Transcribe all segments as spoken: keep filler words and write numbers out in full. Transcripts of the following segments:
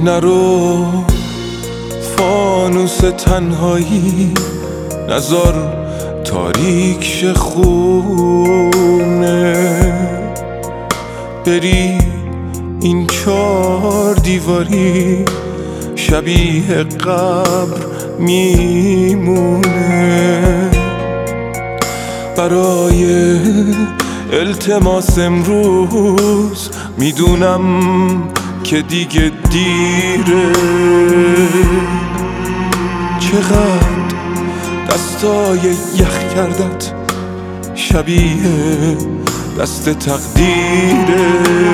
نرو فانوس تنهایی، نزار تاریک شه خونه، بری این چار دیواری شبیه قبر میمونه. برای التماس امروز میدونم که دیگه دیره، چقدر دستای یخ کردت شبیه دست تقدیره.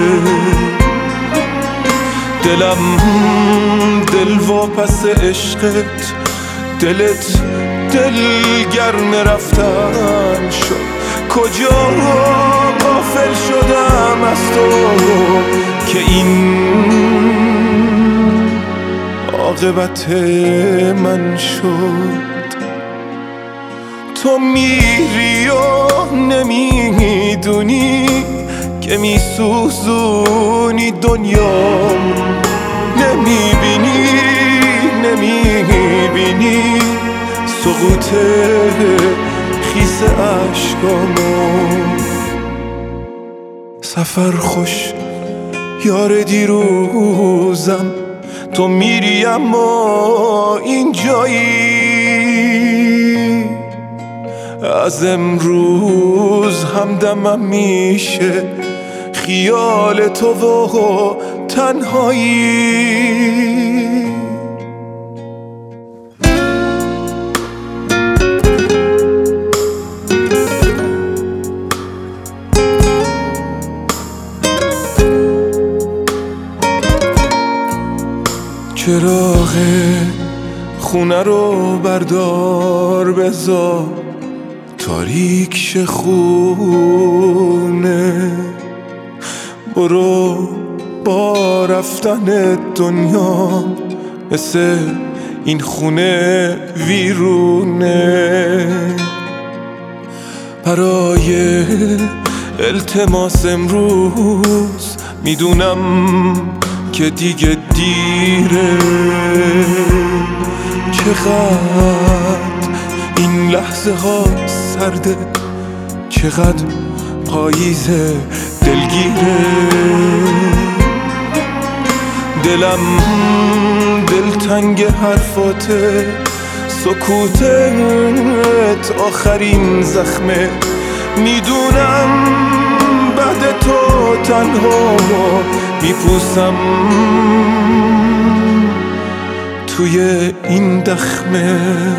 دلم دل واپس عشقت، دلت دل گرم رفتن شد. کجا غافل شدم از تو که این عاقبت من شد. تو میری و نمیدونی که میسوزونی دنیام، نمیبینی نمیبینی سقوط خیس عشقامو. سفر خوش یار دیروزم، تو میری اما اینجایی. از امروز همدمم میشه خیال تو و تنهایی. چراغ خونه رو بردار بذار تاریک شه خونه، برو با رفتن دنیا مثل این خونه ویرونه. برای التماس امروز میدونم که دیگه دیره، چقدر این لحظه ها سرده، چقدر پاییز دلگیره. دلم دلتنگ حرفاته، سکوتت آخرین زخمه. میدونم بعد تو تنها میپوسم توی این دخمه.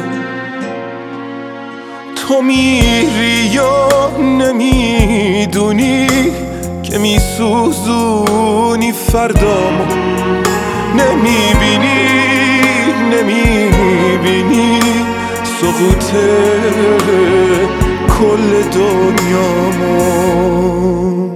تو میری یا نمیدونی که میسوزونی فردامو، نمیبینی نمیبینی سقوط کل دنیامو.